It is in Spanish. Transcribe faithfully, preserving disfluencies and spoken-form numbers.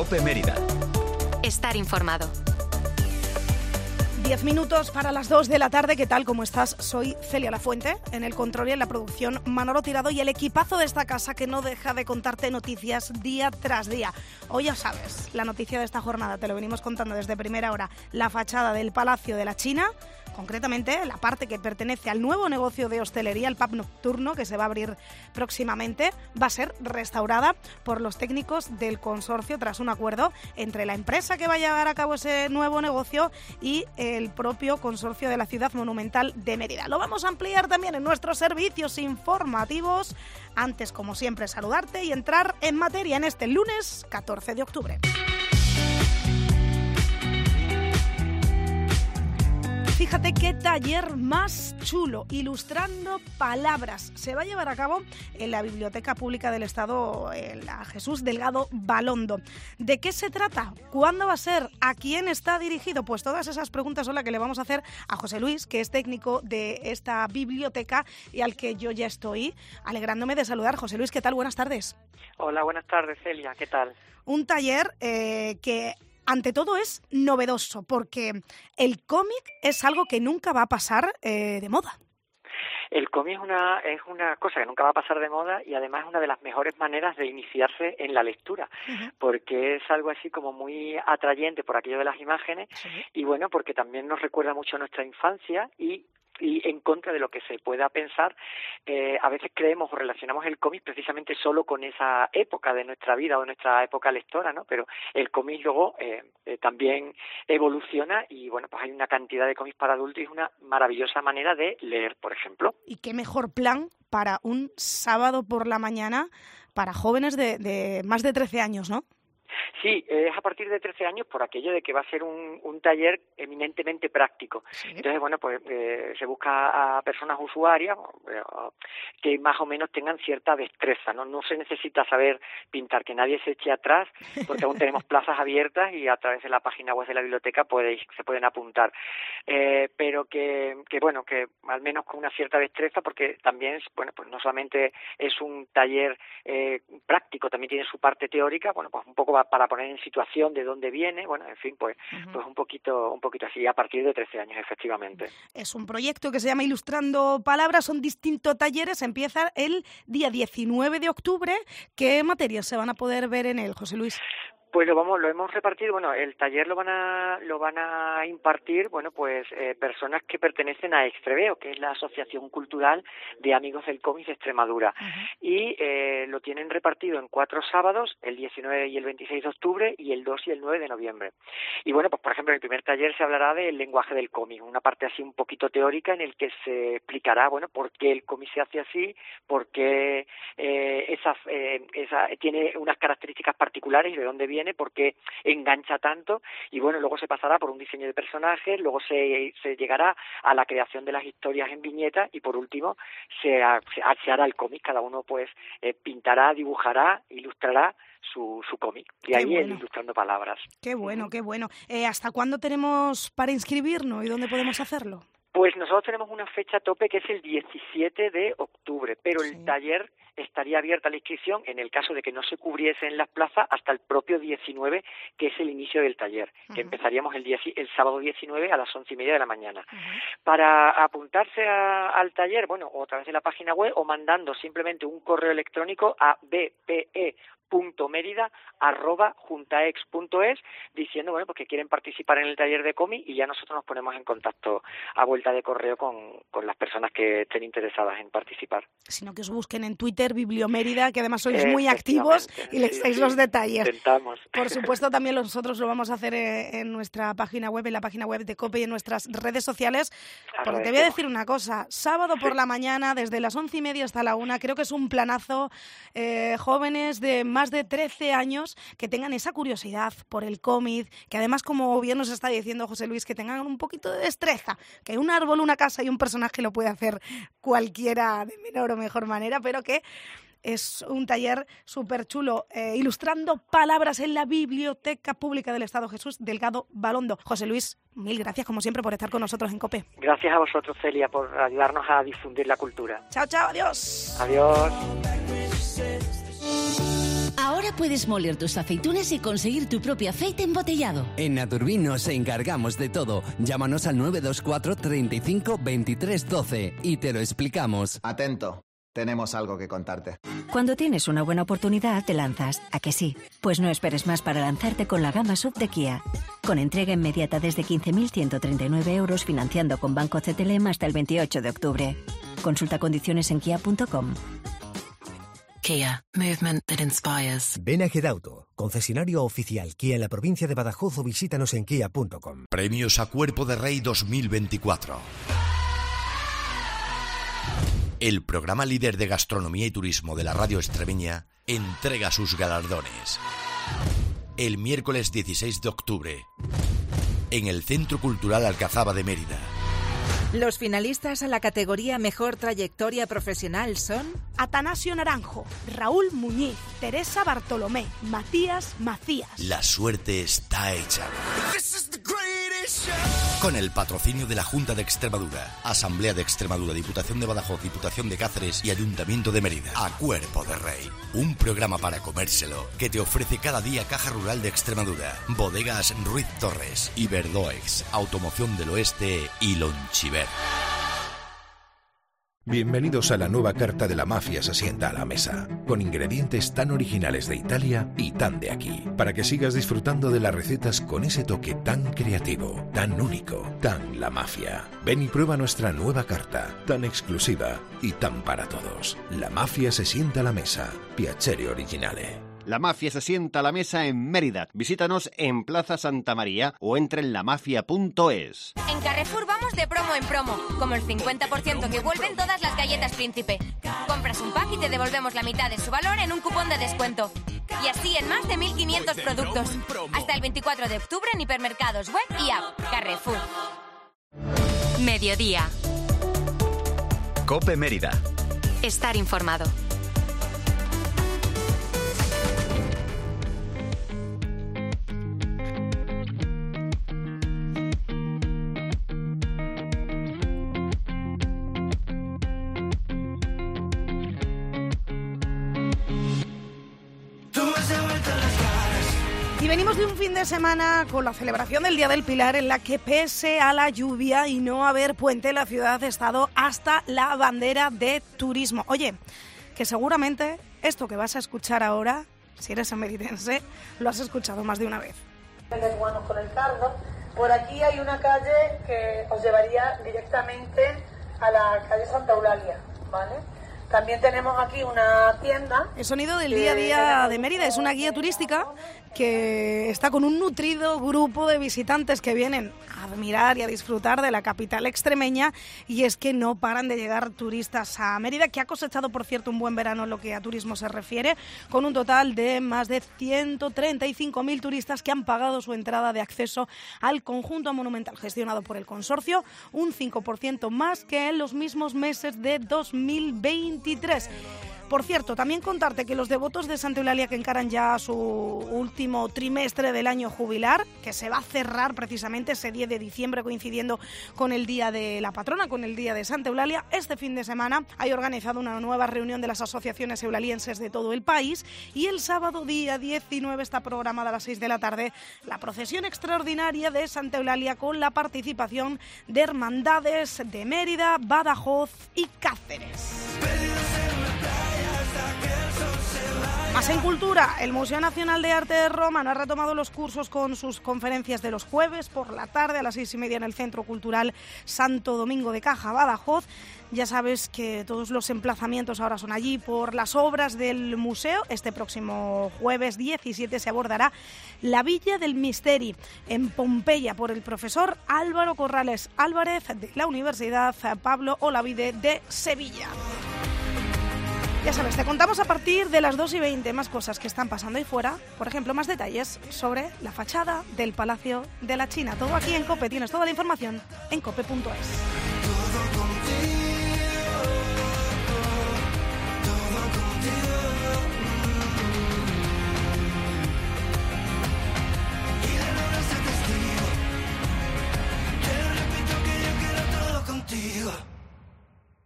COPE Mérida. Estar informado. Diez minutos para las dos de la tarde. ¿Qué tal? ¿Cómo estás? Soy Celia Lafuente, en el control y en la producción Manolo Tirado y el equipazo de esta casa que no deja de contarte noticias día tras día. Hoy ya sabes, la noticia de esta jornada, te lo venimos contando desde primera hora, la fachada del Palacio de la China, concretamente la parte que pertenece al nuevo negocio de hostelería, el pub nocturno, que se va a abrir próximamente, va a ser restaurada por los técnicos del consorcio tras un acuerdo entre la empresa que va a llevar a cabo ese nuevo negocio y el propio consorcio de la Ciudad Monumental de Mérida. Lo vamos a ampliar también en nuestros servicios informativos. Antes, como siempre, saludarte y entrar en materia en este lunes catorce de octubre. Fíjate qué taller más chulo, ilustrando palabras. Se va a llevar a cabo en la Biblioteca Pública del Estado, en la Jesús Delgado Balondo. ¿De qué se trata? ¿Cuándo va a ser? ¿A quién está dirigido? Pues todas esas preguntas son las que le vamos a hacer a José Luis, que es técnico de esta biblioteca y al que yo ya estoy alegrándome de saludar. José Luis, ¿qué tal? Buenas tardes. Hola, buenas tardes, Celia. ¿Qué tal? Un taller eh, que... ante todo es novedoso, porque el cómic es algo que nunca va a pasar eh, de moda. El cómic es una, es una cosa que nunca va a pasar de moda y además es una de las mejores maneras de iniciarse en la lectura, uh-huh. porque es algo así como muy atrayente por aquello de las imágenes, sí. y bueno, porque también nos recuerda mucho a nuestra infancia y y en contra de lo que se pueda pensar, eh, a veces creemos o relacionamos el cómic precisamente solo con esa época de nuestra vida o nuestra época lectora, ¿no? Pero el cómic luego eh, eh, también evoluciona y, bueno, pues hay una cantidad de cómics para adultos y es una maravillosa manera de leer, por ejemplo. ¿Y qué mejor plan para un sábado por la mañana para jóvenes de, de más de trece años, ¿no? Sí, es a partir de trece años por aquello de que va a ser un, un taller eminentemente práctico. ¿Sí? Entonces, bueno, pues eh, se busca a personas usuarias eh, que más o menos tengan cierta destreza, ¿no? No se necesita saber pintar, que nadie se eche atrás, porque aún tenemos plazas abiertas y a través de la página web de la biblioteca podéis, se pueden apuntar. Eh, pero que, que, bueno, que al menos con una cierta destreza, porque también, bueno, pues no solamente es un taller eh, práctico, también tiene su parte teórica, bueno, pues un poco va para poner en situación de dónde viene, bueno, en fin, pues, uh-huh. pues un poquito, un poquito así, a partir de trece años, efectivamente. Es un proyecto que se llama Ilustrando Palabras, son distintos talleres, empieza el día diecinueve de octubre. ¿Qué materias se van a poder ver en él, José Luis? Pues lo vamos, lo hemos repartido, bueno, el taller lo van a, lo van a impartir, bueno, pues eh, personas que pertenecen a Extreveo, que es la Asociación Cultural de Amigos del Cómic de Extremadura, uh-huh. y eh, lo tienen repartido en cuatro sábados, el diecinueve y el veintiséis de octubre, y el dos y el nueve de noviembre. Y bueno, pues por ejemplo, en el primer taller se hablará del lenguaje del cómic, una parte así un poquito teórica en el que se explicará, bueno, por qué el cómic se hace así, por qué eh, esa, eh, esa, tiene unas características particulares y de dónde viene, porque engancha tanto, y bueno, luego se pasará por un diseño de personajes, luego se, se llegará a la creación de las historias en viñetas y por último se, se, se hará el cómic, cada uno pues eh, pintará, dibujará, ilustrará su, su cómic, y qué ahí bueno. el Ilustrando Palabras. Qué bueno, qué bueno. Eh, ¿Hasta cuándo tenemos para inscribirnos y dónde podemos hacerlo? Pues nosotros tenemos una fecha tope que es el diecisiete de octubre, pero sí. el taller estaría abierta la inscripción en el caso de que no se cubriesen las plazas hasta el propio diecinueve, que es el inicio del taller, uh-huh. que empezaríamos el, día, el sábado diecinueve a las once y media de la mañana. Uh-huh. Para apuntarse a, al taller, bueno, o a través de la página web o mandando simplemente un correo electrónico a b p e punto mérida arroba juntaex punto es diciendo bueno pues que quieren participar en el taller de cómic y ya nosotros nos ponemos en contacto a vuelta de correo con, con las personas que estén interesadas en participar. Sino que os busquen en Twitter, Bibliomérida, que además sois muy activos y les dais sí, los detalles. Intentamos. Por supuesto, también nosotros lo vamos a hacer en nuestra página web, en la página web de COPE y en nuestras redes sociales. Porque te voy a decir una cosa, sábado por sí. la mañana, desde las once y media hasta la una, creo que es un planazo, eh, jóvenes de más de trece años que tengan esa curiosidad por el cómic, que además, como bien nos está diciendo José Luis, que tengan un poquito de destreza, que un árbol, una casa y un personaje lo puede hacer cualquiera de menor o mejor manera, pero que es un taller súper chulo, eh, ilustrando palabras en la Biblioteca Pública del Estado Jesús Delgado Balondo. José Luis, mil gracias como siempre por estar con nosotros en COPE. Gracias a vosotros, Celia, por ayudarnos a difundir la cultura. Chao, chao, adiós. Adiós. Ahora Ahora puedes moler tus aceitunas y conseguir tu propio aceite embotellado. En Naturbin nos encargamos de todo. Llámanos al nueve dos cuatro, treinta y cinco, veintitrés, doce y te lo explicamos. Atento, tenemos algo que contarte. Cuando tienes una buena oportunidad, te lanzas. ¿A que sí? Pues no esperes más para lanzarte con la gama S U V de Kia. Con entrega inmediata desde quince mil ciento treinta y nueve euros, financiando con Banco C T L M hasta el veintiocho de octubre. Consulta condiciones en kia punto com. Kia, movement that inspires. Ven a Gedauto, concesionario oficial Kia en la provincia de Badajoz, o visítanos en kia punto com. Premios a Cuerpo de Rey dos mil veinticuatro. El programa líder de gastronomía y turismo de la radio extremeña entrega sus galardones. El miércoles dieciséis de octubre, en el Centro Cultural Alcazaba de Mérida. Los finalistas a la categoría Mejor Trayectoria Profesional son Atanasio Naranjo, Raúl Muñiz, Teresa Bartolomé, Matías Macías. La suerte está hecha. Con el patrocinio de la Junta de Extremadura, Asamblea de Extremadura, Diputación de Badajoz, Diputación de Cáceres y Ayuntamiento de Mérida. A Cuerpo de Rey, un programa para comérselo que te ofrece cada día Caja Rural de Extremadura, Bodegas Ruiz Torres, Iberdoex, Automoción del Oeste y Lonchiver. Bienvenidos a la nueva carta de La Mafia se sienta a la mesa, con ingredientes tan originales de Italia y tan de aquí, para que sigas disfrutando de las recetas con ese toque tan creativo, tan único, tan La Mafia. Ven y prueba nuestra nueva carta, tan exclusiva y tan para todos. La Mafia se sienta a la mesa, Piacere Originale. La Mafia se sienta a la mesa en Mérida. Visítanos en Plaza Santa María o entra en la mafia punto es. En Carrefour vamos de promo en promo, como el cincuenta por ciento que vuelven todas las galletas Príncipe. Compras un pack y te devolvemos la mitad de su valor en un cupón de descuento. Y así en más de mil quinientos productos. Hasta el veinticuatro de octubre en hipermercados web y app. Carrefour. Mediodía. COPE Mérida. Estar informado. Y venimos de un fin de semana con la celebración del Día del Pilar, en la que pese a la lluvia y no haber puente, la ciudad ha estado hasta la bandera de turismo. Oye, que seguramente esto que vas a escuchar ahora, si eres meridense, lo has escuchado más de una vez. Con el cardo. Por aquí hay una calle que os llevaría directamente a la calle Santa Eulalia, ¿vale? También tenemos aquí una tienda. El sonido del día a día de Mérida es una guía turística que está con un nutrido grupo de visitantes que vienen a admirar y a disfrutar de la capital extremeña, y es que no paran de llegar turistas a Mérida, que ha cosechado, por cierto, un buen verano en lo que a turismo se refiere, con un total de más de ciento treinta y cinco mil turistas que han pagado su entrada de acceso al conjunto monumental gestionado por el consorcio, un cinco por ciento más que en los mismos meses de dos mil veintitrés. Por cierto, también contarte que los devotos de Santa Eulalia, que encaran ya su último trimestre del año jubilar, que se va a cerrar precisamente ese diez de diciembre, coincidiendo con el Día de la Patrona, con el Día de Santa Eulalia, este fin de semana hay organizado una nueva reunión de las asociaciones eulalienses de todo el país, y el sábado día diecinueve está programada a las seis de la tarde la procesión extraordinaria de Santa Eulalia, con la participación de hermandades de Mérida, Badajoz y Cáceres. Más en cultura, el Museo Nacional de Arte Romano ha retomado los cursos con sus conferencias de los jueves por la tarde a las seis y media en el Centro Cultural Santo Domingo de Caja, Badajoz. Ya sabes que todos los emplazamientos ahora son allí por las obras del museo. Este próximo jueves diecisiete se abordará la Villa del Misteri en Pompeya por el profesor Álvaro Corrales Álvarez de la Universidad Pablo Olavide de Sevilla. Ya sabes, te contamos a partir de las dos y veinte más cosas que están pasando ahí fuera. Por ejemplo, más detalles sobre la fachada del Palacio de la China. Todo aquí en COPE. Tienes toda la información en cope punto es.